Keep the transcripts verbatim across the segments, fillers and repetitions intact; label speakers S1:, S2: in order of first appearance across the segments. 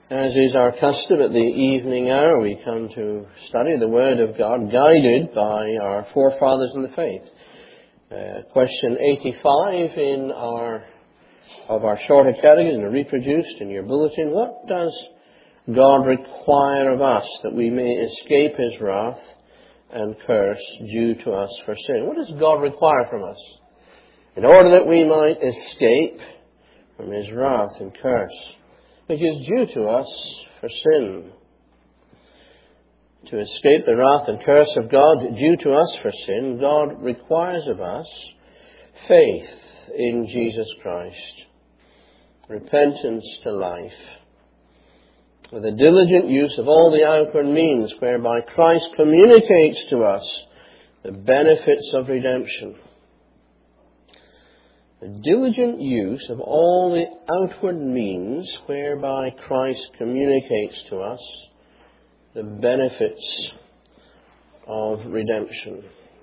S1: As is our custom at the evening hour, we come to study the Word of God, guided by our forefathers in the faith. Uh, question eighty-five in our of our shorter catechism, reproduced in your bulletin. What does God require of us that we may escape His wrath and curse due to us for sin? What does God require from us in order that we might escape from His wrath and curse, which is due to us for sin? To escape the wrath and curse of God due to us for sin, God requires of us faith in Jesus Christ, repentance to life, with a diligent use of all the outward means whereby Christ communicates to us the benefits of redemption. The diligent use of all the outward means whereby Christ communicates to us the benefits of redemption.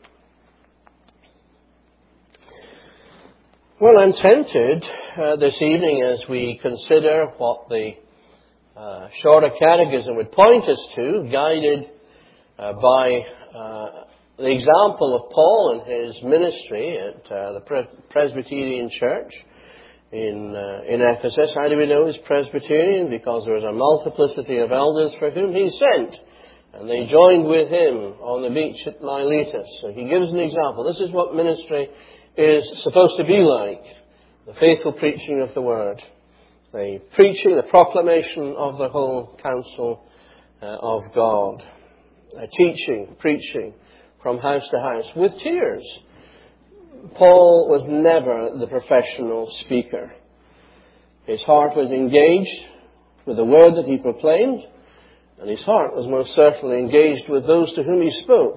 S1: Well, I'm tempted uh, this evening as we consider what the uh, shorter catechism would point us to, guided uh, by uh, the example of Paul and his ministry at uh, the Pre- Presbyterian Church in uh, in Ephesus. How do we know he's Presbyterian? Because there was a multiplicity of elders for whom he sent, and they joined with him on the beach at Miletus. So he gives an example. This is what ministry is supposed to be like: the faithful preaching of the Word, the preaching, the proclamation of the whole counsel uh, of God, uh, teaching, preaching from house to house with tears. Paul was never the professional speaker. His heart was engaged with the word that he proclaimed, and his heart was most certainly engaged with those to whom he spoke.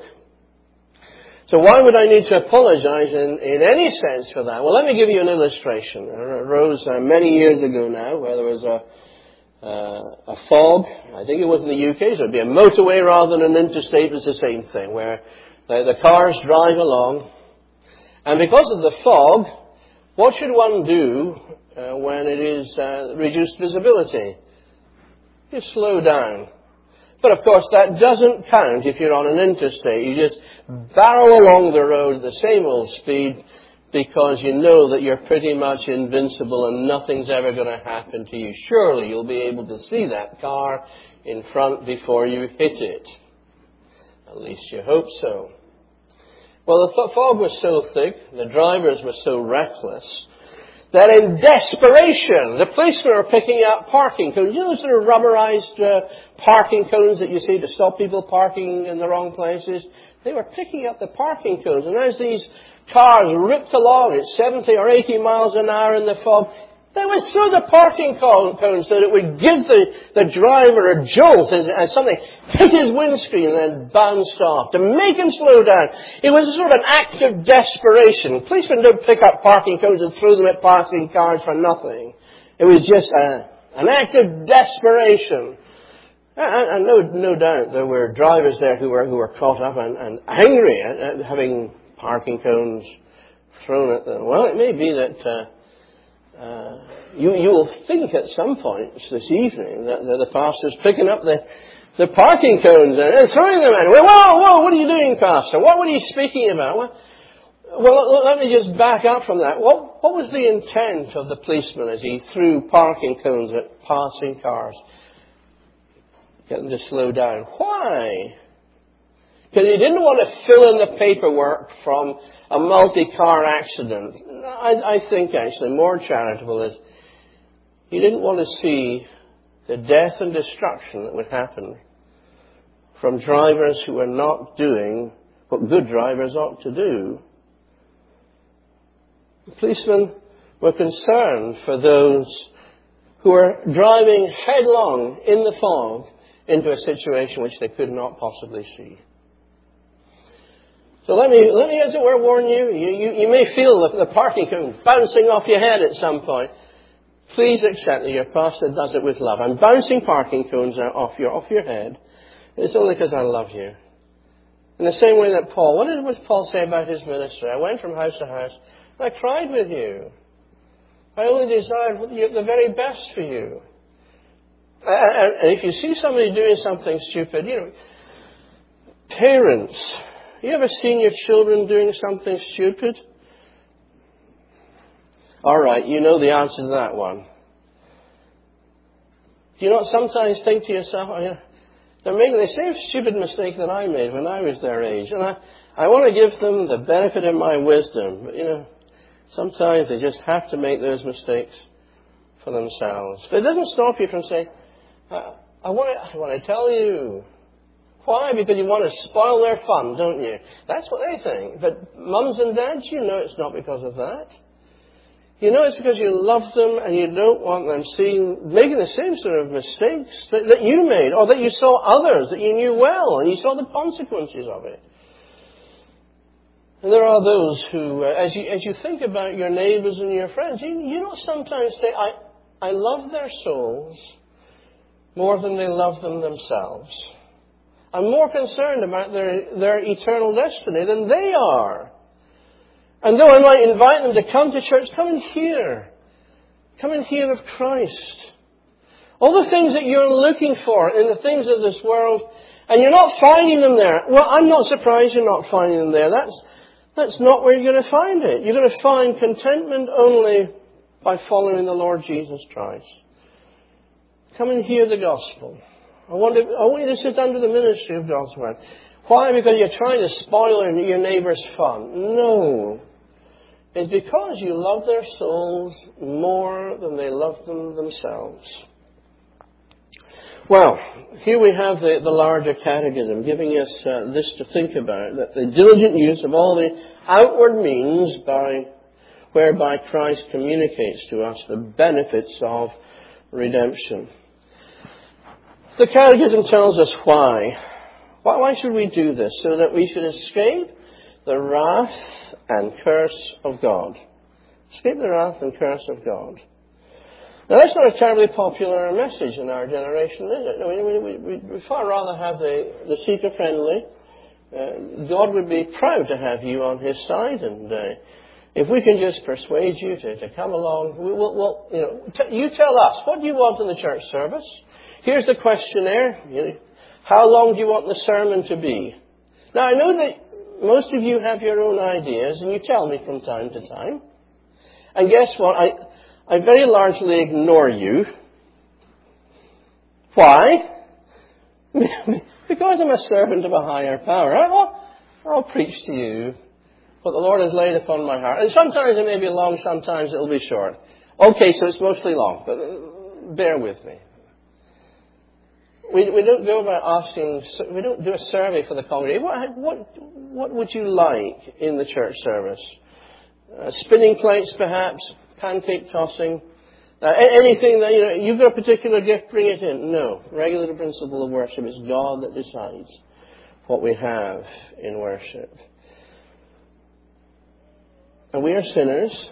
S1: So why would I need to apologize in, in any sense for that? Well, let me give you an illustration. It arose uh, many years ago now, where there was a, uh, a fog. I think it was in the U K, so it would be a motorway rather than an interstate. It was the same thing, where the, the cars drive along. And because of the fog, what should one do uh, when it is uh, reduced visibility? You slow down. But of course that doesn't count if you're on an interstate. You just barrel along the road at the same old speed because you know that you're pretty much invincible and nothing's ever going to happen to you. Surely you'll be able to see that car in front before you hit it. At least you hope so. Well, the fog was so thick, the drivers were so reckless, that in desperation, the policemen were picking up parking cones. You know those sort of rubberized uh, parking cones that you see to stop people parking in the wrong places? They were picking up the parking cones. And as these cars ripped along at seventy or eighty miles an hour in the fog, they would throw the parking cones so that it would give the, the driver a jolt and, and something hit his windscreen and then bounced off to make him slow down. It was a sort of an act of desperation. Policemen don't pick up parking cones and throw them at passing cars for nothing. It was just a, an act of desperation. And, and no, no doubt there were drivers there who were who were caught up and, and angry at, at having parking cones thrown at them. Well, it may be that Uh, Uh, you, you will think at some point this evening that, that the pastor's picking up the, the parking cones and throwing them at him. Whoa, whoa, what are you doing, Pastor? What were you speaking about? Well, well, let me just back up from that. What, what was the intent of the policeman as he threw parking cones at passing cars? Get them to slow down. Why? Because he didn't want to fill in the paperwork from a multi-car accident. I, I think actually more charitable is he didn't want to see the death and destruction that would happen from drivers who were not doing what good drivers ought to do. The policemen were concerned for those who were driving headlong in the fog into a situation which they could not possibly see. So let me, let me, as it were, warn you. You, you, you may feel the, the parking cone bouncing off your head at some point. Please accept that your pastor does it with love. I'm bouncing parking cones off your, off your head. It's only because I love you. In the same way that Paul, what did what Paul say about his ministry? I went from house to house and I cried with you. I only desired the very best for you. And if you see somebody doing something stupid, you know, parents, you ever seen your children doing something stupid? All right, you know the answer to that one. Do you not sometimes think to yourself, oh, yeah, they're making the same stupid mistake that I made when I was their age, and I, I want to give them the benefit of my wisdom. But, you know, sometimes they just have to make those mistakes for themselves. But it doesn't stop you from saying, I, I want to, I want to tell you. Why? Because you want to spoil their fun, don't you? That's what they think. But mums and dads, you know it's not because of that. You know it's because you love them and you don't want them seeing, making the same sort of mistakes that, that you made, or that you saw others that you knew well and you saw the consequences of it. And there are those who, uh, as you as you think about your neighbours and your friends, you, you know sometimes say, I, I love their souls more than they love them themselves. I'm more concerned about their, their eternal destiny than they are. And though I might invite them to come to church, come and hear. Come and hear of Christ. All the things that you're looking for in the things of this world, and you're not finding them there. Well, I'm not surprised you're not finding them there. That's, that's not where you're going to find it. You're going to find contentment only by following the Lord Jesus Christ. Come and hear the gospel. I want, to, I want you to sit under the ministry of God's Word. Why? Because you're trying to spoil your neighbour's fun. No. It's because you love their souls more than they love them themselves. Well, here we have the, the larger catechism giving us uh, this to think about, that the diligent use of all the outward means by whereby Christ communicates to us the benefits of redemption. The catechism tells us why. Why, why should we do this? So that we should escape the wrath and curse of God. Escape the wrath and curse of God. Now that's not a terribly popular message in our generation, is it? No, we, we, we, we'd far rather have the, the seeker-friendly. Uh, God would be proud to have you on His side, and uh, if we can just persuade you to, to come along, we will, we'll, you know, t- you tell us, what do you want in the church service? Here's the questionnaire. You know, how long do you want the sermon to be? Now, I know that most of you have your own ideas, and you tell me from time to time. And guess what? I, I very largely ignore you. Why? Because I'm a servant of a higher power. I'll, I'll preach to you what the Lord has laid upon my heart. And sometimes it may be long, sometimes it'll be short. Okay, so it's mostly long, but bear with me. We, we don't go about asking, we don't do a survey for the congregation. What, what, what would you like in the church service? Uh, spinning plates, perhaps? Pancake tossing? Uh, anything that, you know, you've got a particular gift, bring it in. No. Regular principle of worship. It's God that decides what we have in worship. And we are sinners.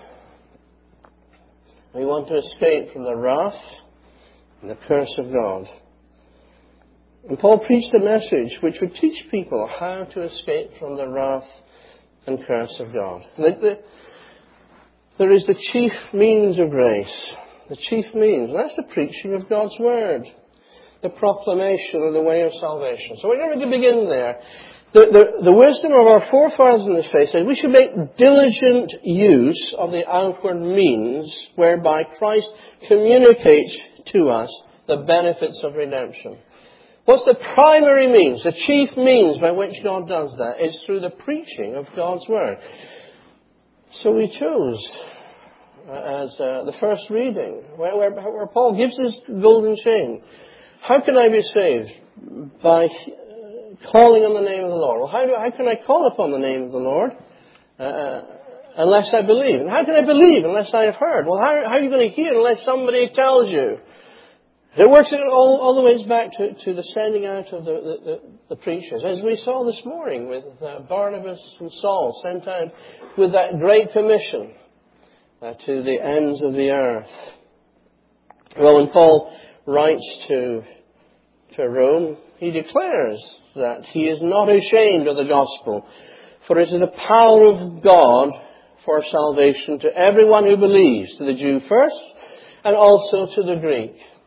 S1: We want to escape from the wrath and the curse of God. And Paul preached a message which would teach people how to escape from the wrath and curse of God. The, the, there is the chief means of grace. The chief means. And that's the preaching of God's Word. The proclamation of the way of salvation. So we're going to begin there. The, the, the wisdom of our forefathers in this faith says we should make diligent use of the outward means whereby Christ communicates to us the benefits of redemption. What's the primary means, the chief means by which God does that? Is through the preaching of God's Word. So we chose uh, as uh, the first reading, where, where, where Paul gives his golden chain. How can I be saved? By uh, calling on the name of the Lord. Well, how, do, how can I call upon the name of the Lord uh, unless I believe? And how can I believe unless I have heard? Well, how, how are you going to hear unless somebody tells you? It works all, all the ways back to, to the sending out of the, the, the, the preachers. As we saw this morning with uh, Barnabas and Saul sent out with that great commission uh, to the ends of the earth. Well, when Paul writes to, to Rome, he declares that he is not ashamed of the gospel, for it is the power of God for salvation to everyone who believes, to the Jew first and also to the Greek.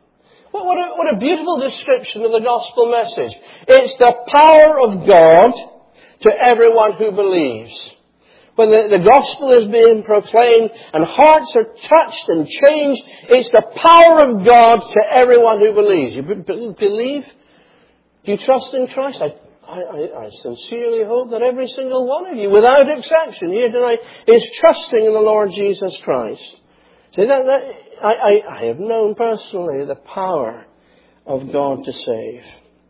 S1: What, what, a, what a beautiful description of the gospel message. It's the power of God to everyone who believes. When the, the gospel is being proclaimed and hearts are touched and changed, it's the power of God to everyone who believes. You b- believe? Do you trust in Christ? I, I, I sincerely hope that every single one of you, without exception, here tonight, is trusting in the Lord Jesus Christ. See, that, that, I, I, I have known personally the power of God to save.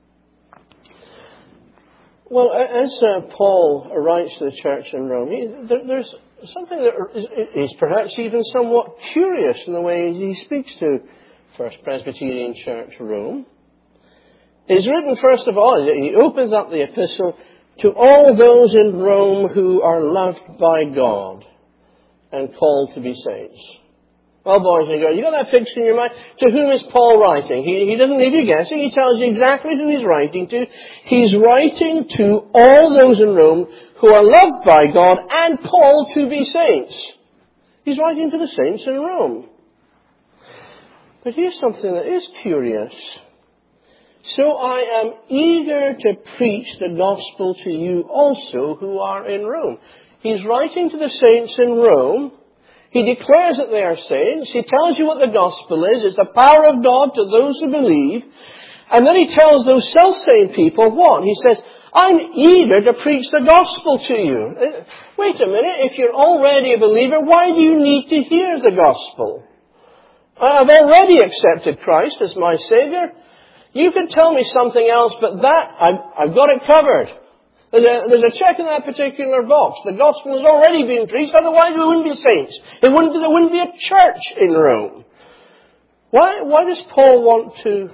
S1: Well, as uh, Paul writes to the church in Rome, he, there, there's something that is, is perhaps even somewhat curious in the way he speaks to First Presbyterian Church, Rome. It's written, first of all, he opens up the epistle to all those in Rome who are loved by God and called to be saints. Well, boys and girls, you got that fixed in your mind? To whom is Paul writing? He, he doesn't leave you guessing. He tells you exactly who he's writing to. He's writing to all those in Rome who are loved by God and called to be saints. He's writing to the saints in Rome. But here's something that is curious. So I am eager to preach the gospel to you also who are in Rome. He's writing to the saints in Rome. He declares that they are saints. He tells you what the gospel is. It's the power of God to those who believe. And then he tells those self-same people what? He says, I'm eager to preach the gospel to you. Wait a minute. If you're already a believer, why do you need to hear the gospel? I've already accepted Christ as my Savior. You can tell me something else, but that, I've, I've got it covered. There's a, there's a check in that particular box. The gospel has already been preached, otherwise we wouldn't be saints. It wouldn't be, there wouldn't be a church in Rome. Why, why does Paul want to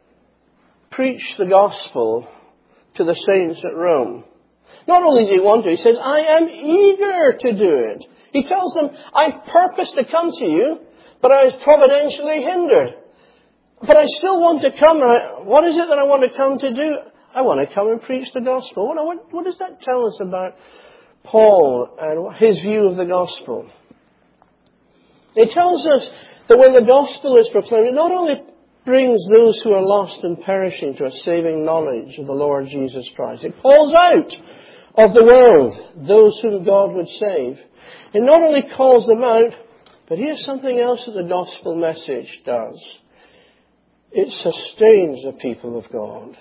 S1: preach the gospel to the saints at Rome? Not only does he want to, he says, I am eager to do it. He tells them, I've purposed to come to you, but I was providentially hindered. But I still want to come. What is it that I want to come to do? I want to come and preach the gospel. What, what does that tell us about Paul and his view of the gospel? It tells us that when the gospel is proclaimed, it not only brings those who are lost and perishing to a saving knowledge of the Lord Jesus Christ, it calls out of the world those whom God would save. It not only calls them out, but here's something else that the gospel message does. It sustains the people of God.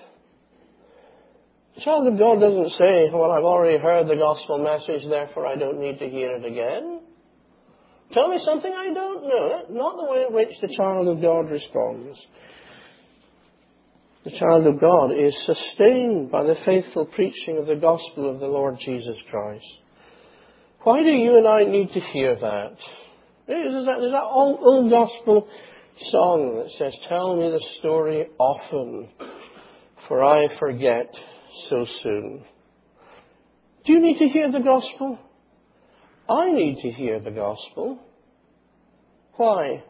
S1: The child of God doesn't say, well, I've already heard the gospel message, therefore I don't need to hear it again. Tell me something I don't know. That's not the way in which the child of God responds. The child of God is sustained by the faithful preaching of the gospel of the Lord Jesus Christ. Why do you and I need to hear that? There's that, there's that old, old gospel song that says, tell me the story often, for I forget so soon. Do you need to hear the gospel? I need to hear the gospel. Why?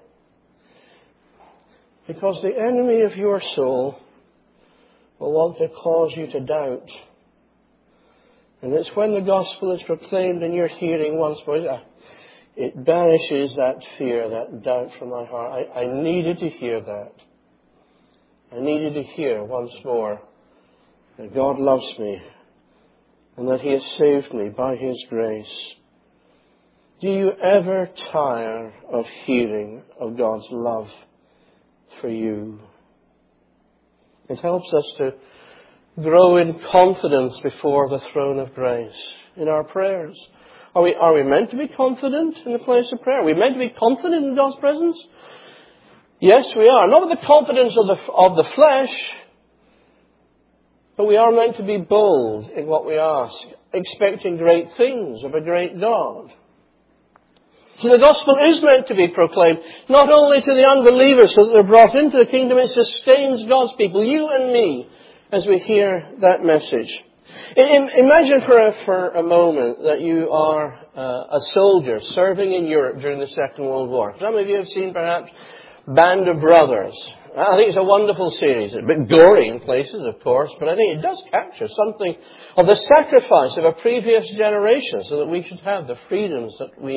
S1: Because the enemy of your soul will want to cause you to doubt. And it's when the gospel is proclaimed in your hearing once more, it banishes that fear, that doubt from my heart. I, I needed to hear that. I needed to hear once more that God loves me and that He has saved me by His grace. Do you ever tire of hearing of God's love for you? It helps us to grow in confidence before the throne of grace in our prayers. Are we, are we meant to be confident in the place of prayer? Are we meant to be confident in God's presence? Yes, we are. Not with the confidence of the, of the flesh, but we are meant to be bold in what we ask, expecting great things of a great God. So the gospel is meant to be proclaimed, not only to the unbelievers so that they're brought into the kingdom, it sustains God's people, you and me, as we hear that message. Imagine for a, for a moment that you are uh, a soldier serving in Europe during the Second World War. Some of you have seen perhaps Band of Brothers. I think it's a wonderful series. It's a bit gory in places, of course, but I think it does capture something of the sacrifice of a previous generation so that we should have the freedoms that we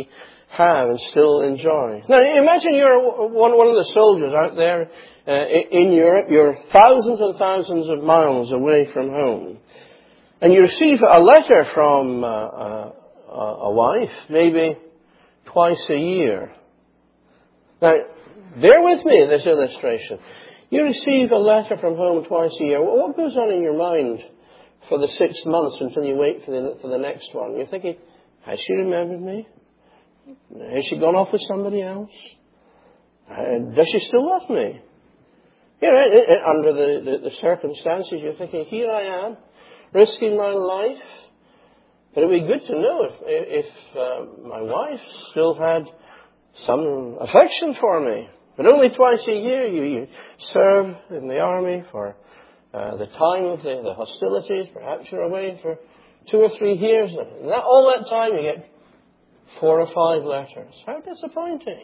S1: have and still enjoy. Now, imagine you're one, one of the soldiers out there uh, in Europe. You're thousands and thousands of miles away from home. And you receive a letter from uh, a, a wife, maybe twice a year. Now, bear with me in this illustration. You receive a letter from home twice a year. What goes on in your mind for the six months until you wait for the, for the next one? You're thinking, has she remembered me? Has she gone off with somebody else? Uh, does she still love me? You know, it, it, under the, the, the circumstances, you're thinking, here I am, risking my life. But it would be good to know if, if uh, my wife still had some affection for me. But only twice a year you, you serve in the army for uh, the time of the, the hostilities. Perhaps you're away for two or three years. And that, all that time you get four or five letters. How disappointing.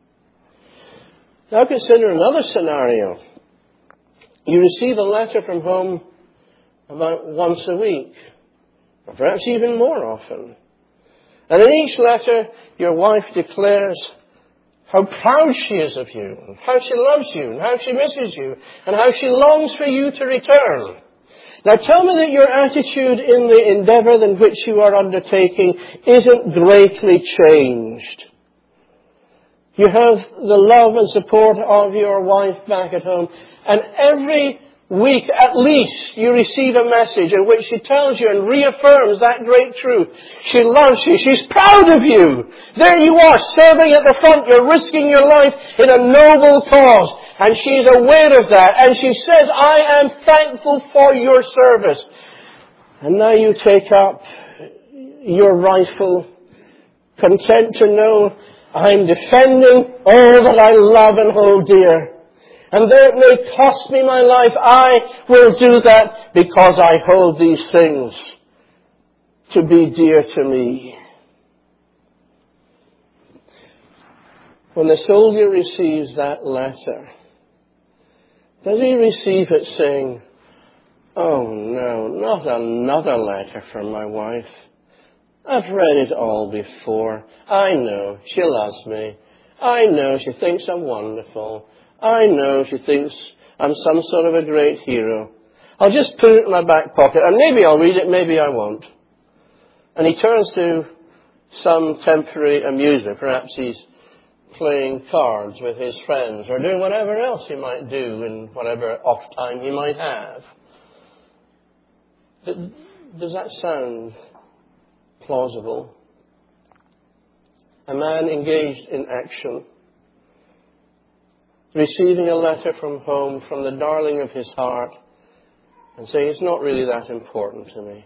S1: Now consider another scenario. You receive a letter from home about once a week, or perhaps even more often. And in each letter, your wife declares how proud she is of you, and how she loves you, and how she misses you, and how she longs for you to return. Now tell me that your attitude in the endeavour in which you are undertaking isn't greatly changed. You have the love and support of your wife back at home, and every week at least you receive a message in which she tells you and reaffirms that great truth. She loves you. She's proud of you. There you are, serving at the front. You're risking your life in a noble cause. And she's aware of that. And she says, I am thankful for your service. And now you take up your rifle, content to know I'm defending all that I love and hold dear. And though it may cost me my life, I will do that because I hold these things to be dear to me. When the soldier receives that letter, does he receive it saying, oh no, not another letter from my wife. I've read it all before. I know she loves me. I know she thinks I'm wonderful. I know she thinks I'm some sort of a great hero. I'll just put it in my back pocket, and maybe I'll read it, maybe I won't. And he turns to some temporary amusement. Perhaps he's playing cards with his friends, or doing whatever else he might do in whatever off time he might have. Does that sound plausible? A man engaged in action, receiving a letter from home, from the darling of his heart, and saying, it's not really that important to me.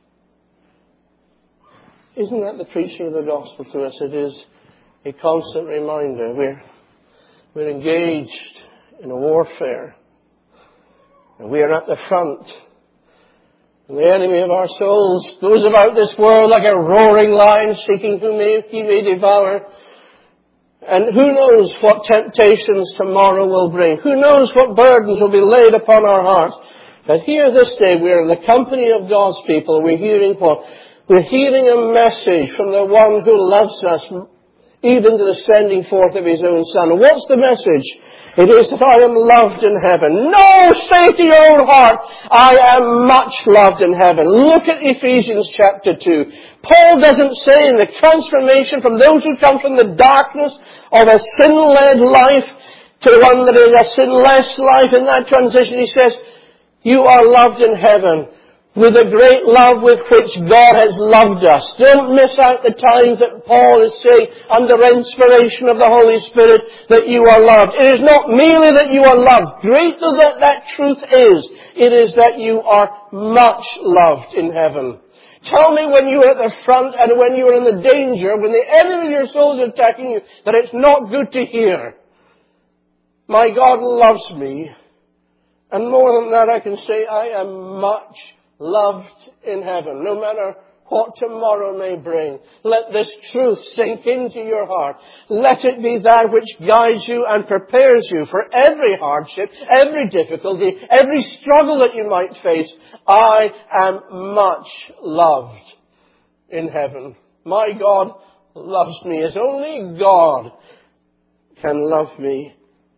S1: Isn't that the preaching of the gospel to us? It is a constant reminder. We're, we're engaged in a warfare, and we are at the front. And the enemy of our souls goes about this world like a roaring lion, seeking whom he may devour. And who knows what temptations tomorrow will bring. Who knows what burdens will be laid upon our hearts. But here this day we're in the company of God's people. We're hearing what? We're hearing a message from the one who loves us, even to the sending forth of his own Son. And what's the message? It is that I am loved in heaven. No, say to your own heart, I am much loved in heaven. Look at Ephesians chapter two. Paul doesn't say in the transformation from those who come from the darkness of a sin-led life to one that is a sin-less life. In that transition he says, you are loved in heaven with the great love with which God has loved us. Don't miss out the times that Paul is saying under inspiration of the Holy Spirit that you are loved. It is not merely that you are loved. Great though that, that truth is, it is that you are much loved in heaven. Tell me when you are at the front and when you are in the danger, when the enemy of your soul is attacking you, that it's not good to hear. My God loves me. And more than that I can say I am much loved in heaven, no matter what tomorrow may bring. Let this truth sink into your heart. Let it be that which guides you and prepares you for every hardship, every difficulty, every struggle that you might face. I am much loved in heaven. My God loves me as only God can love me.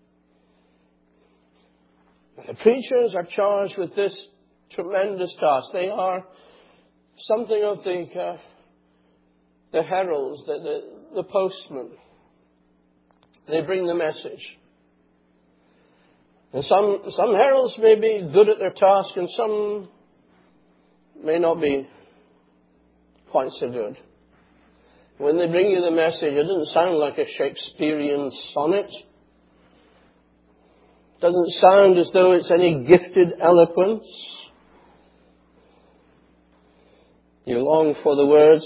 S1: The preachers are charged with this tremendous task. They are something of the uh, the heralds, the, the, the postmen. They bring the message. And some, some heralds may be good at their task and some may not be quite so good. When they bring you the message, it doesn't sound like a Shakespearean sonnet. It doesn't sound as though it's any gifted eloquence. You long for the words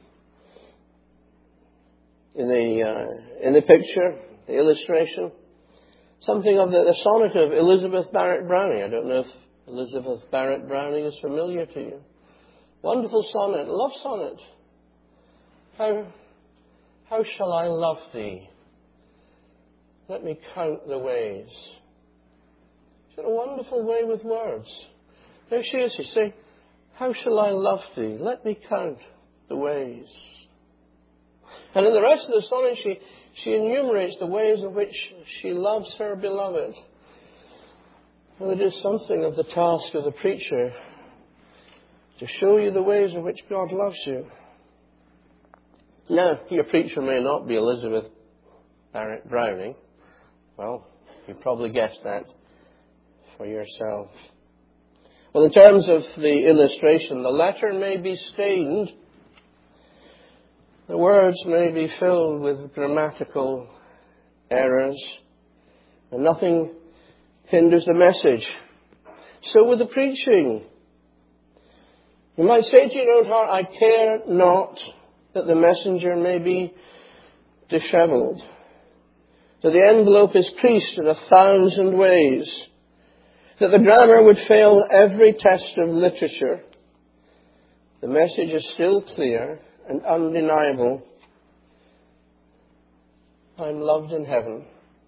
S1: in the, uh, in the picture, the illustration. Something of the, the sonnet of Elizabeth Barrett Browning. I don't know if Elizabeth Barrett Browning is familiar to you. Wonderful sonnet, love sonnet. How, how shall I love thee? Let me count the ways. She's got a wonderful way with words. There she is, you see. How shall I love thee? Let me count the ways. And in the rest of the sonnet, she, she enumerates the ways in which she loves her beloved. Well, it is something of the task of the preacher to show you the ways in which God loves you. Now, your preacher may not be Elizabeth Barrett Browning. Well, you probably guessed that for yourself. Well, in terms of the illustration, the letter may be stained. The words may be filled with grammatical errors, and nothing hinders the message. So with the preaching. You might say to your own heart, I care not that the messenger may be disheveled, that the envelope is creased in a thousand ways, that the grammar would fail every test of literature. The message is still clear and undeniable. I'm loved in heaven.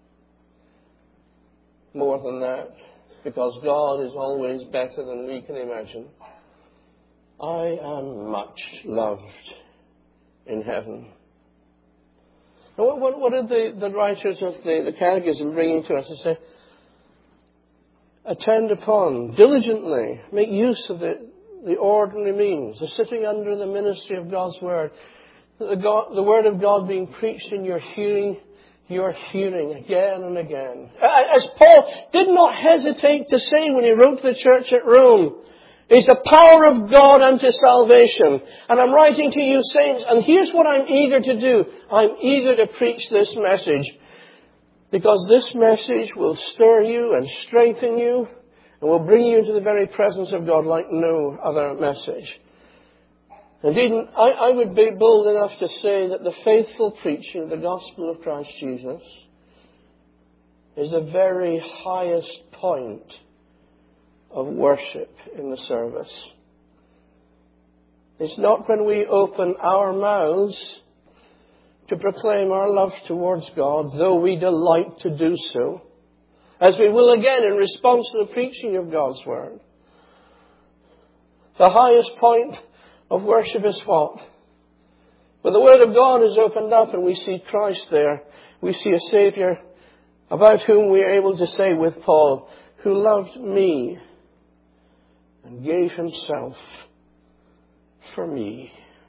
S1: More than that, because God is always better than we can imagine. I am much loved in heaven. And what, what, what are the, the writers of the, the Catechism bringing to us? They say, attend upon, diligently, make use of the, the ordinary means, the sitting under the ministry of God's Word, the, God, the Word of God being preached in your hearing, your hearing again and again. As Paul did not hesitate to say when he wrote to the church at Rome, it's the power of God unto salvation. And I'm writing to you saints, and here's what I'm eager to do. I'm eager to preach this message. Because this message will stir you and strengthen you and will bring you into the very presence of God like no other message. Indeed, I, I would be bold enough to say that the faithful preaching of the gospel of Christ Jesus is the very highest point of worship in the service. It's not when we open our mouths to proclaim our love towards God, though we delight to do so, as we will again in response to the preaching of God's Word. The highest point of worship is what? When the Word of God is opened up and we see Christ there, we see a Saviour about whom we are able to say with Paul, who loved me and gave himself for me.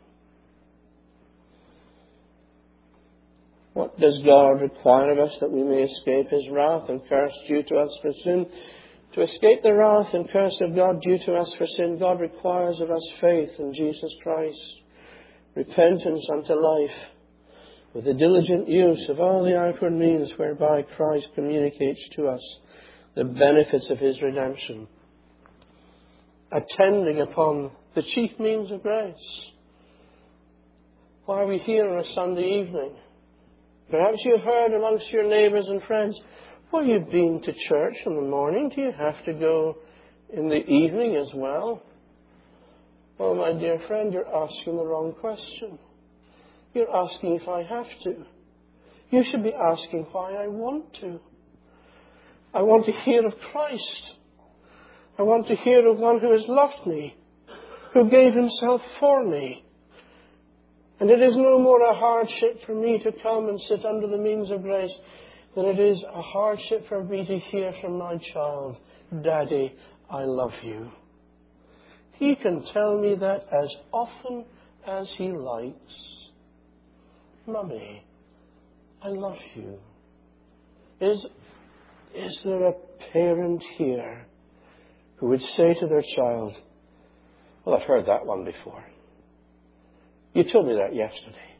S1: What does God require of us that we may escape his wrath and curse due to us for sin? To escape the wrath and curse of God due to us for sin, God requires of us faith in Jesus Christ, repentance unto life, with the diligent use of all the outward means whereby Christ communicates to us the benefits of his redemption, attending upon the chief means of grace. Why are we here on a Sunday evening? Perhaps you've heard amongst your neighbours and friends, well, you've been to church in the morning. Do you have to go in the evening as well? Oh, my dear friend, you're asking the wrong question. You're asking if I have to. You should be asking why I want to. I want to hear of Christ. I want to hear of one who has loved me, who gave himself for me. And it is no more a hardship for me to come and sit under the means of grace than it is a hardship for me to hear from my child, Daddy, I love you. He can tell me that as often as he likes. Mummy, I love you. Is, is there a parent here who would say to their child, well, I've heard that one before. You told me that yesterday.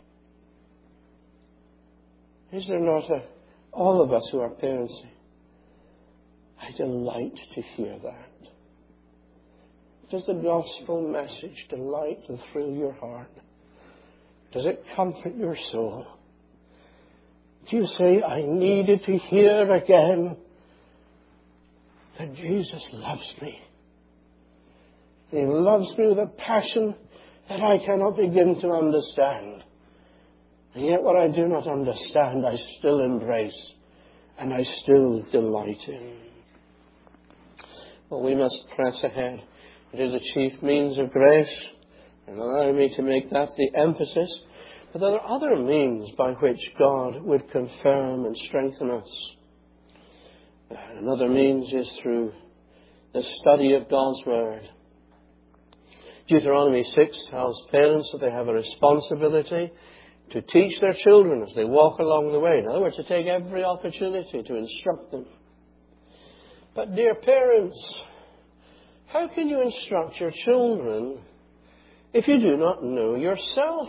S1: Is there not a, all of us who are parents, I delight to hear that. Does the gospel message delight and thrill your heart? Does it comfort your soul? Do you say, I needed to hear again that Jesus loves me? He loves me with a passion that I cannot begin to understand. And yet what I do not understand, I still embrace and I still delight in. Well, we must press ahead. It is a chief means of grace, and allow me to make that the emphasis. But there are other means by which God would confirm and strengthen us. Another means is through the study of God's Word. Deuteronomy six tells parents that they have a responsibility to teach their children as they walk along the way. In other words, to take every opportunity to instruct them. But dear parents, how can you instruct your children if you do not know yourself?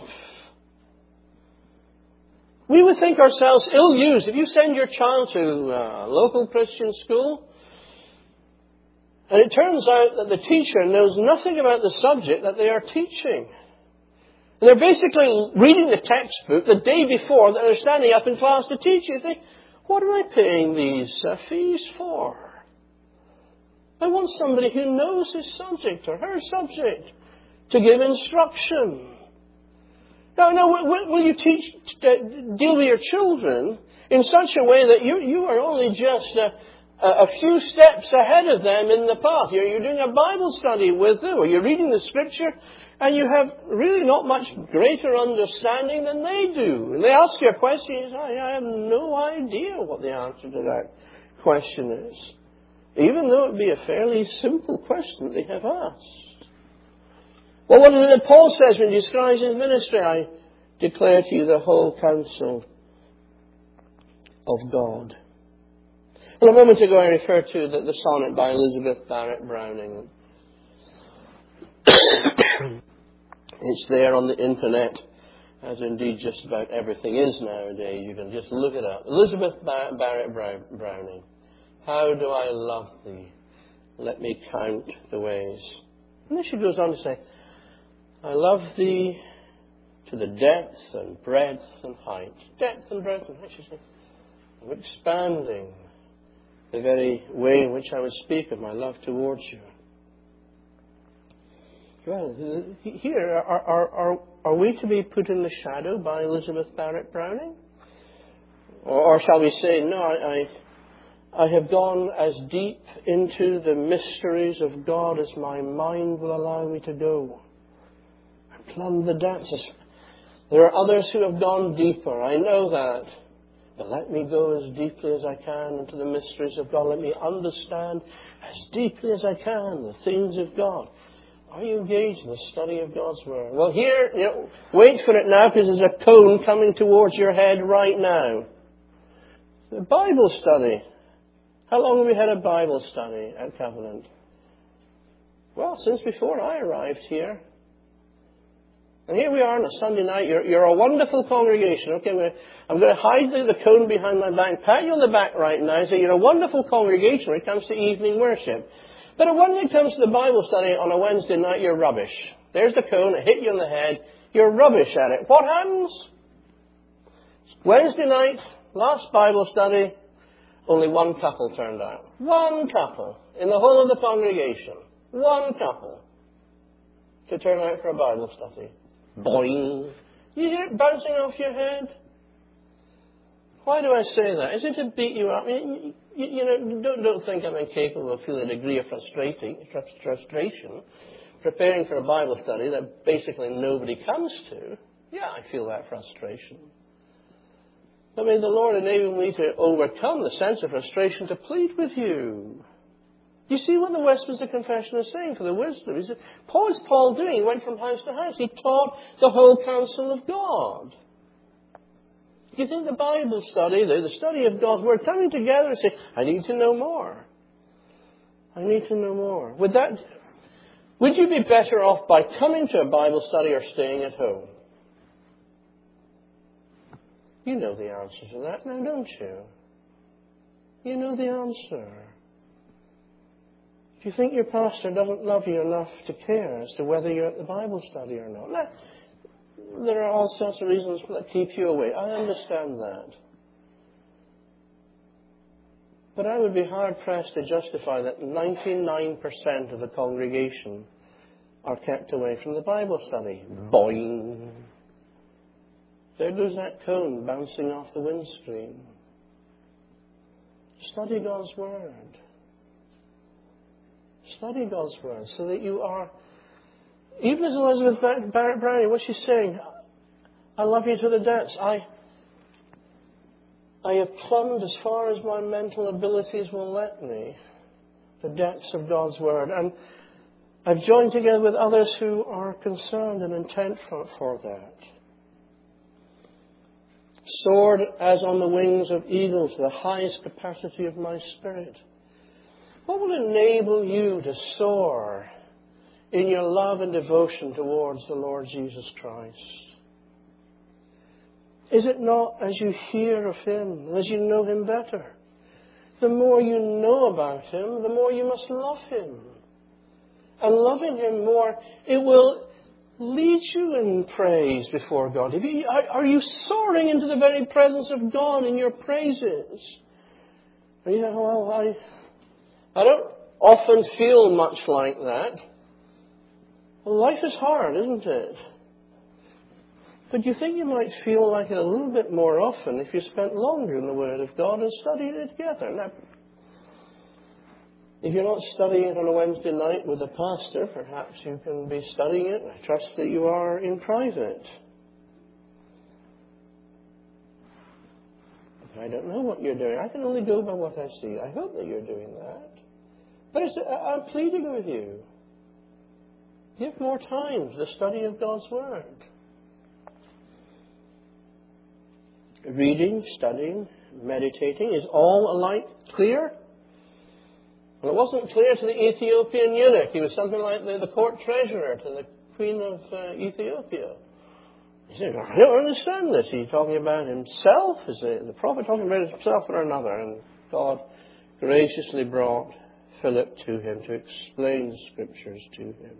S1: We would think ourselves ill-used. If you send your child to a local Christian school, and it turns out that the teacher knows nothing about the subject that they are teaching. And they're basically reading the textbook the day before that they're standing up in class to teach. You think, what am I paying these uh, fees for? I want somebody who knows his subject or her subject to give instruction. Now, now will, will you teach, uh, deal with your children in such a way that you, you are only just uh, a few steps ahead of them in the path? You're, you're doing a Bible study with them, or you're reading the Scripture, and you have really not much greater understanding than they do. And they ask you a question, you say, I have no idea what the answer to that question is. Even though it would be a fairly simple question they have asked. Well, what is it that Paul says when he describes his ministry? I declare to you the whole counsel of God. Well, a moment ago I referred to the, the sonnet by Elizabeth Barrett Browning. It's there on the internet, as indeed just about everything is nowadays. You can just look it up. Elizabeth Bar- Barrett Browning. How do I love thee? Let me count the ways. And then she goes on to say, I love thee to the depth and breadth and height. Depth and breadth and height, she says. I'm expanding the very way in which I would speak of my love towards you. Well, here, are, are, are, are we to be put in the shadow by Elizabeth Barrett Browning? Or, or shall we say, no, I, I I have gone as deep into the mysteries of God as my mind will allow me to go. I plumbed the depths. There are others who have gone deeper. I know that. But let me go as deeply as I can into the mysteries of God. Let me understand as deeply as I can the things of God. Are you engaged in the study of God's Word? Well, here, you know, wait for it now, because there's a cone coming towards your head right now. The Bible study. How long have we had a Bible study at Covenant? Well, since before I arrived here. And here we are on a Sunday night. You're, you're a wonderful congregation. Okay, we're, I'm going to hide the, the cone behind my back, pat you on the back right now, and say you're a wonderful congregation when it comes to evening worship. But when it comes to the Bible study on a Wednesday night, you're rubbish. There's the cone, it hit you on the head. You're rubbish at it. What happens? Wednesday night, last Bible study, only one couple turned out. One couple in the whole of the congregation. One couple to turn out for a Bible study. Boing. You hear it bouncing off your head? Why do I say that? Is it to beat you up? You, you, you know, don't, don't think I'm incapable of feeling a degree of frustrating, frustration preparing for a Bible study that basically nobody comes to. Yeah, I feel that frustration. But may the Lord enable me to overcome the sense of frustration to plead with you. You see what the Westminster Confession is saying for the wisdom. He said, what was Paul doing? He went from house to house. He taught the whole counsel of God. You think the Bible study, the, the study of God's Word, coming together and say, I need to know more. I need to know more. Would that, would you be better off by coming to a Bible study or staying at home? You know the answer to that now, don't you? You know the answer. If you think your pastor doesn't love you enough to care as to whether you're at the Bible study or not, now, there are all sorts of reasons that keep you away. I understand that. But I would be hard-pressed to justify that ninety-nine percent of the congregation are kept away from the Bible study. Boing! There goes that cone bouncing off the windscreen. Study God's Word. Study God's Word so that you are, even as Elizabeth Barrett Browning, what she's saying, I love you to the depths. I, I have plumbed as far as my mental abilities will let me the depths of God's Word. And I've joined together with others who are concerned and intent for, for that. Soared as on the wings of eagles to the highest capacity of my spirit. What will enable you to soar in your love and devotion towards the Lord Jesus Christ? Is it not as you hear of Him, as you know Him better? The more you know about Him, the more you must love Him. And loving Him more, it will lead you in praise before God. If you, are, are you soaring into the very presence of God in your praises? And you say, well, I, I don't often feel much like that. Well, life is hard, isn't it? But you think you might feel like it a little bit more often if you spent longer in the Word of God and studied it together. Now, if you're not studying it on a Wednesday night with a pastor, perhaps you can be studying it. I trust that you are in private. I don't know what you're doing. I can only go by what I see. I hope that you're doing that. But it's, I'm pleading with you. Give more time to the study of God's Word. Reading, studying, meditating is all alike clear. Well, it wasn't clear to the Ethiopian eunuch. He was something like the, the court treasurer to the queen of uh, Ethiopia. He said, I don't understand this. Is he talking about himself? Is the prophet talking about himself or another? And God graciously brought Philip to him to explain the Scriptures to him.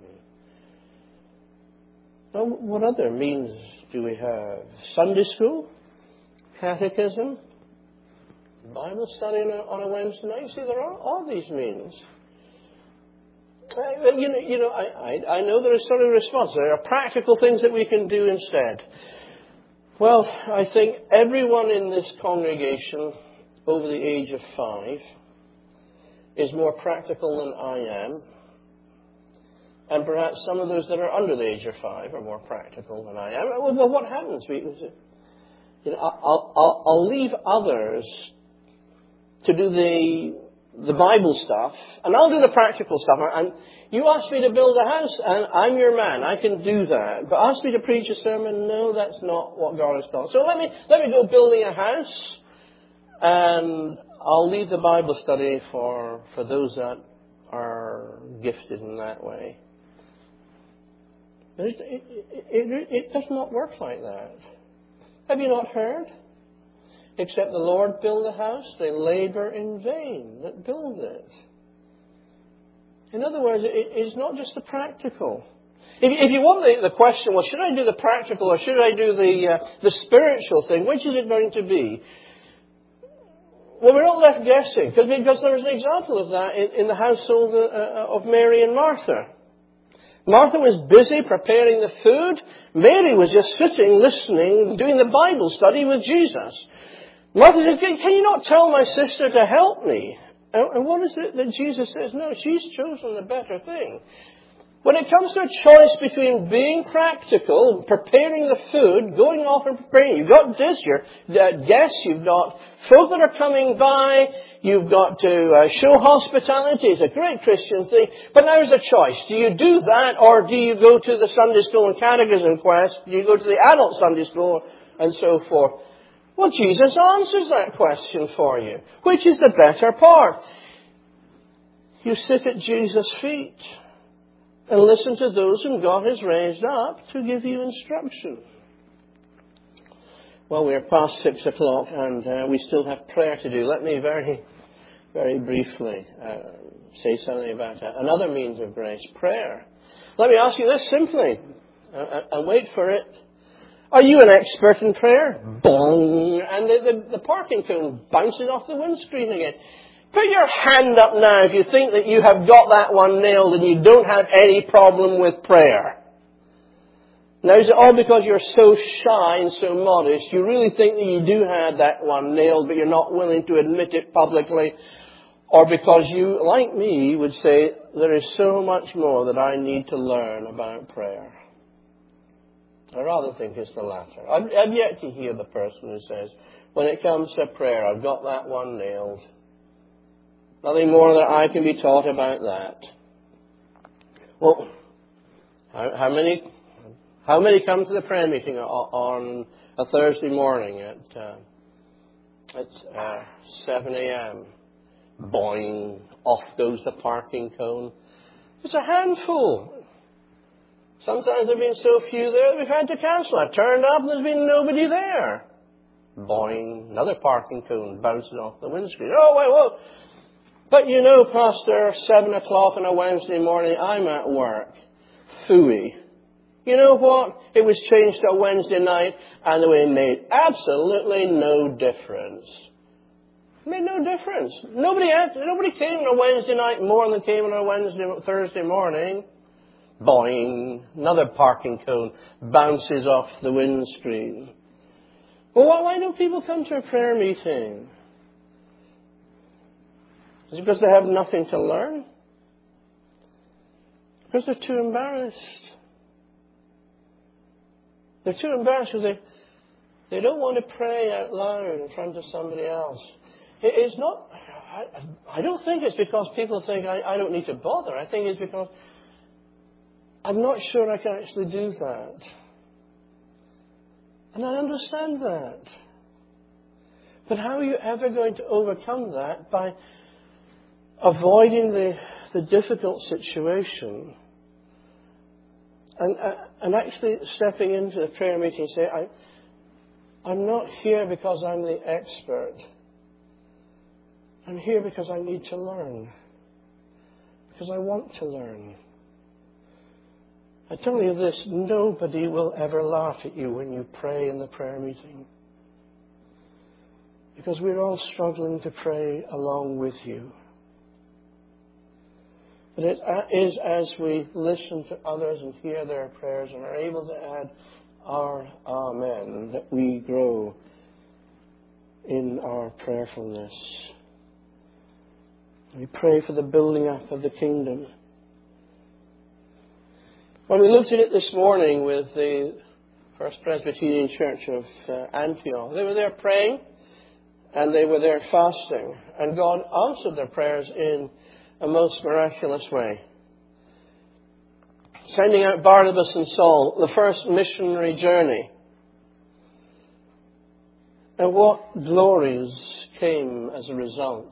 S1: Now, what other means do we have? Sunday school? Catechism? Bible study on a, on a Wednesday night? See, there are all these means. Uh, you know, you know I, I, I know there is sort of a response. There are practical things that we can do instead. Well, I think everyone in this congregation over the age of five is more practical than I am. And perhaps some of those that are under the age of five are more practical than I am. Well, well what happens? We, you know, I'll, I'll, I'll leave others to do the the Bible stuff, and I'll do the practical stuff. And you ask me to build a house, and I'm your man. I can do that. But ask me to preach a sermon, no, that's not what God has called. So let me let me go building a house, and I'll leave the Bible study for for those that are gifted in that way. It, it, it, it does not work like that. Have you not heard? Except the Lord build a house, they labor in vain that build it. In other words, it, it's not just the practical. If, if you want the, the question, well, should I do the practical or should I do the uh, the spiritual thing? Which is it going to be? Well, we're not left guessing, because, because there's an example of that in, in the household uh, of Mary and Martha. Martha was busy preparing the food. Mary was just sitting, listening, doing the Bible study with Jesus. Martha said, can you not tell my sister to help me? And what is it that Jesus says? No, she's chosen the better thing. When it comes to a choice between being practical, preparing the food, going off and preparing, you've got this, your guests, you've got folk that are coming by, you've got to uh, show hospitality. It's a great Christian thing. But now there's a choice. Do you do that, or do you go to the Sunday school and catechism quest? Do you go to the adult Sunday school and so forth? Well, Jesus answers that question for you. Which is the better part? You sit at Jesus' feet and listen to those whom God has raised up to give you instruction. Well, we're past six o'clock and uh, we still have prayer to do. Let me very, very briefly uh, say something about uh, another means of grace, prayer. Let me ask you this simply, uh, and wait for it. Are you an expert in prayer? Bong! And the, the, the parking cone bounces off the windscreen again. Put your hand up now if you think that you have got that one nailed and you don't have any problem with prayer. Now, is it all because you're so shy and so modest, you really think that you do have that one nailed, but you're not willing to admit it publicly? Or because you, like me, would say, there is so much more that I need to learn about prayer? I rather think it's the latter. I've, I've yet to hear the person who says, when it comes to prayer, I've got that one nailed. Nothing more that I can be taught about that. Well, how, how many how many come to the prayer meeting on a Thursday morning at uh, at uh, seven a.m.? Boing, off goes the parking cone. It's a handful. Sometimes there have been so few there that we've had to cancel. I've turned up and there's been nobody there. Boing, another parking cone bounces off the windscreen. Oh, wait, whoa. But you know, Pastor, seven o'clock on a Wednesday morning, I'm at work. Phooey. You know what? It was changed to a Wednesday night and it made absolutely no difference. It made no difference. Nobody had, nobody came on a Wednesday night more than came on a Wednesday, Thursday morning. Boing. Another parking cone bounces off the windscreen. Well, why don't people come to a prayer meeting? Is it because they have nothing to learn? Because they're too embarrassed. They're too embarrassed because they, they don't want to pray out loud in front of somebody else. It, it's not, I, I don't think it's because people think I, I don't need to bother. I think it's because I'm not sure I can actually do that. And I understand that. But how are you ever going to overcome that? By avoiding the, the difficult situation and, uh, and actually stepping into the prayer meeting and say, I, I'm not here because I'm the expert. I'm here because I need to learn. Because I want to learn. I tell you this, nobody will ever laugh at you when you pray in the prayer meeting. Because we're all struggling to pray along with you. But it is as we listen to others and hear their prayers and are able to add our amen that we grow in our prayerfulness. We pray for the building up of the kingdom. When we looked at it this morning with the First Presbyterian Church of uh, Antioch, they were there praying and they were there fasting. And God answered their prayers in a most miraculous way. Sending out Barnabas and Saul, the first missionary journey. And what glories came as a result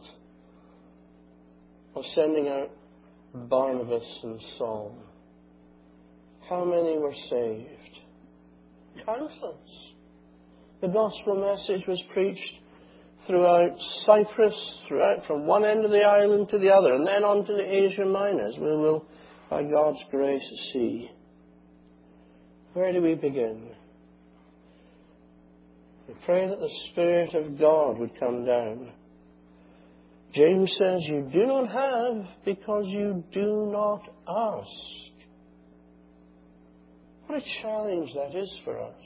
S1: of sending out Barnabas and Saul. How many were saved? Countless. The gospel message was preached throughout Cyprus, throughout from one end of the island to the other, and then on to the Asia Minor, as we will, by God's grace, see. Where do we begin? We pray that the Spirit of God would come down. James says, you do not have because you do not ask. What a challenge that is for us.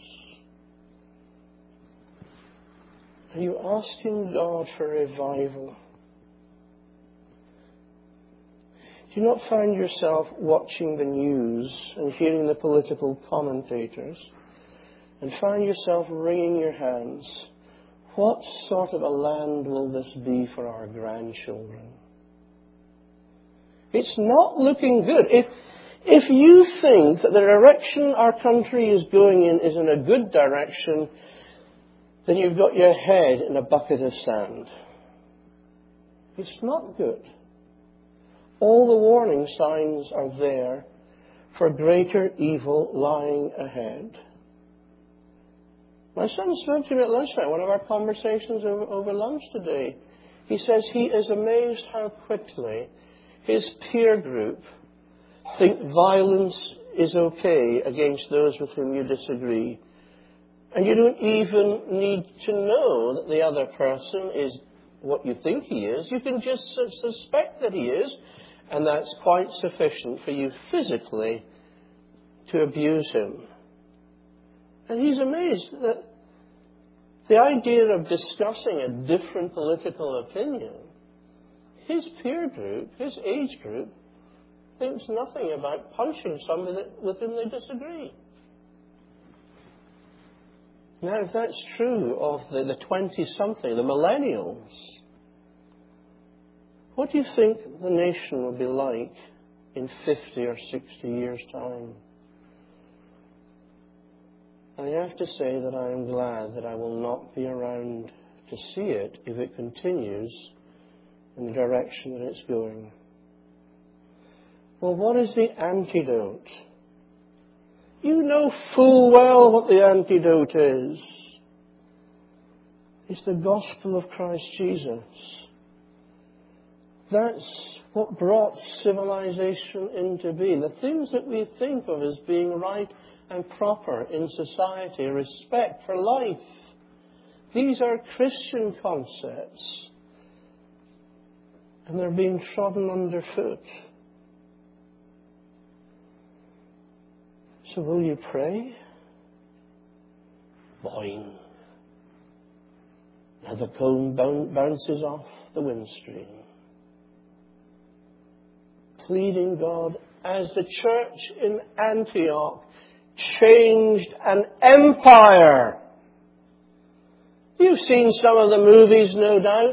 S1: Are you asking God for revival? Do you not find yourself watching the news and hearing the political commentators and find yourself wringing your hands? What sort of a land will this be for our grandchildren? It's not looking good. If, if you think that the direction our country is going in is in a good direction, then you've got your head in a bucket of sand. It's not good. All the warning signs are there for greater evil lying ahead. My son spoke to me at lunchtime, one of our conversations over, over lunch today. He says he is amazed how quickly his peer group think violence is okay against those with whom you disagree. And you don't even need to know that the other person is what you think he is. You can just suspect that he is, and that's quite sufficient for you physically to abuse him. And he's amazed that the idea of discussing a different political opinion, his peer group, his age group, thinks nothing about punching somebody that, with whom they disagree. Now, if that's true of the, the twenty-something, the millennials, what do you think the nation will be like in fifty or sixty years' time? I have to say that I am glad that I will not be around to see it if it continues in the direction that it's going. Well, what is the antidote? You know full well what the antidote is. It's the gospel of Christ Jesus. That's what brought civilization into being. The things that we think of as being right and proper in society, respect for life, these are Christian concepts. And they're being trodden underfoot. So will you pray? Boing. Now the cone bounces off the windscreen. Pleading God as the church in Antioch changed an empire. You've seen some of the movies, no doubt,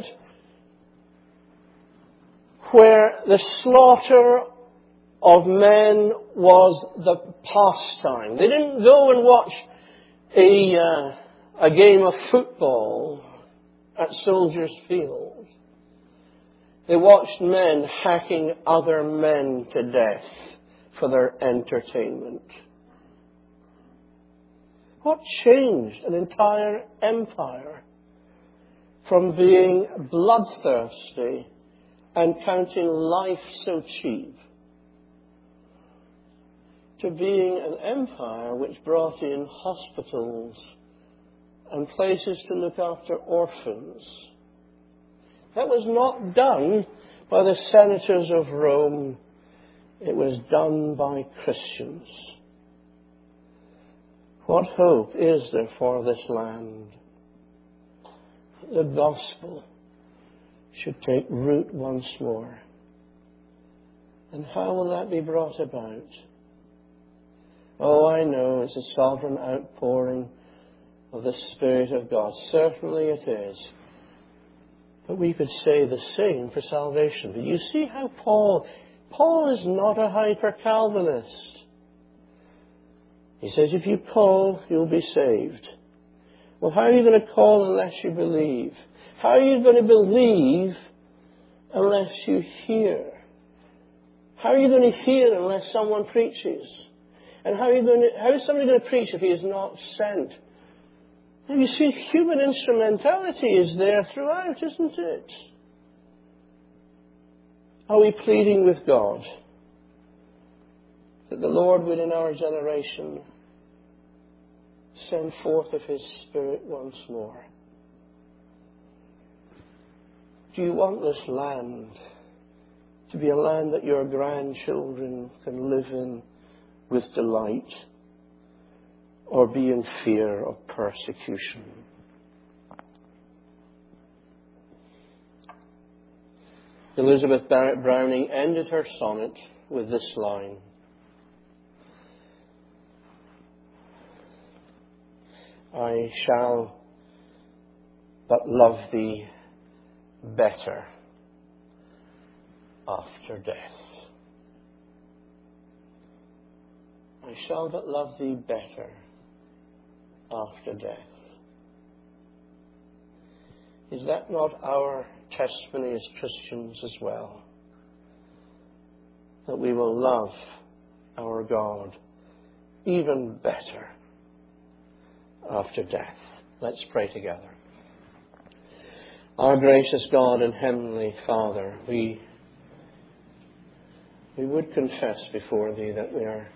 S1: where the slaughter of men was the pastime. They didn't go and watch a, uh, a game of football at Soldiers Field. They watched men hacking other men to death for their entertainment. What changed an entire empire from being bloodthirsty and counting life so cheap to being an empire which brought in hospitals and places to look after orphans? That was not done by the senators of Rome. It was done by Christians. What hope is there for this land? The gospel should take root once more. And how will that be brought about? Oh, I know it's a sovereign outpouring of the Spirit of God. Certainly it is. But we could say the same for salvation. But you see how Paul, Paul is not a hyper-Calvinist. He says, if you call, you'll be saved. Well, how are you going to call unless you believe? How are you going to believe unless you hear? How are you going to hear unless someone preaches? And how are you going to, how is somebody going to preach if he is not sent? Now, you see, human instrumentality is there throughout, isn't it? Are we pleading with God that the Lord would in our generation send forth of His Spirit once more? Do you want this land to be a land that your grandchildren can live in with delight, or be in fear of persecution? Elizabeth Barrett Browning ended her sonnet with this line: I shall but love thee better after death. I shall but love thee better after death. Is that not our testimony as Christians as well? That we will love our God even better after death. Let's pray together. Our gracious God and Heavenly Father, we, we would confess before Thee that we are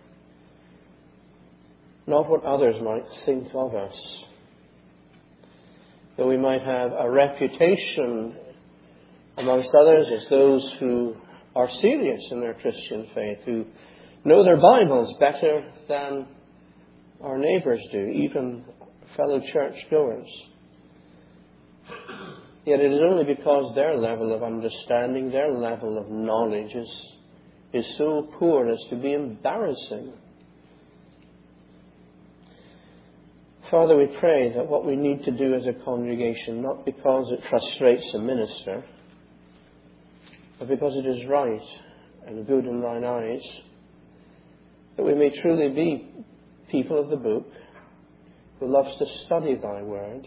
S1: not what others might think of us. Though we might have a reputation amongst others as those who are serious in their Christian faith, who know their Bibles better than our neighbours do, even fellow churchgoers. Yet it is only because their level of understanding, their level of knowledge is, is so poor as to be embarrassing. Father, we pray that what we need to do as a congregation, not because it frustrates the minister, but because it is right and good in thine eyes, that we may truly be people of the book who loves to study thy word,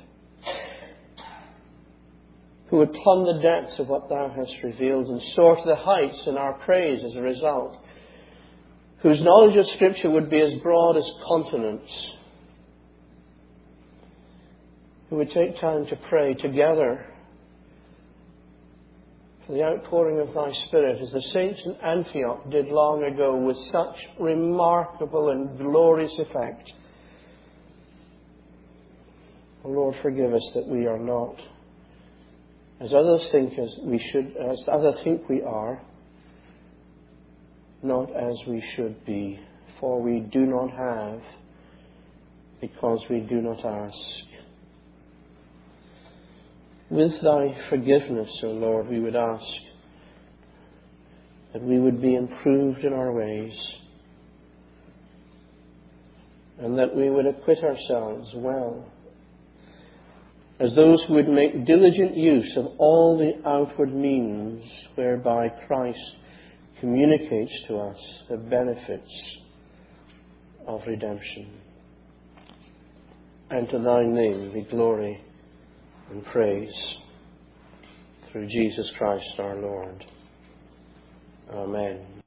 S1: who would plumb the depths of what thou hast revealed and soar to the heights in our praise as a result, whose knowledge of Scripture would be as broad as continents, who would take time to pray together for the outpouring of thy Spirit, as the saints in Antioch did long ago with such remarkable and glorious effect. Oh Lord, forgive us that we are not as others think as we should, as others think we are, not as we should be, for we do not have because we do not ask. With thy forgiveness, O Lord, we would ask that we would be improved in our ways and that we would acquit ourselves well as those who would make diligent use of all the outward means whereby Christ communicates to us the benefits of redemption. And to thy name be glory and praise through Jesus Christ our Lord. Amen.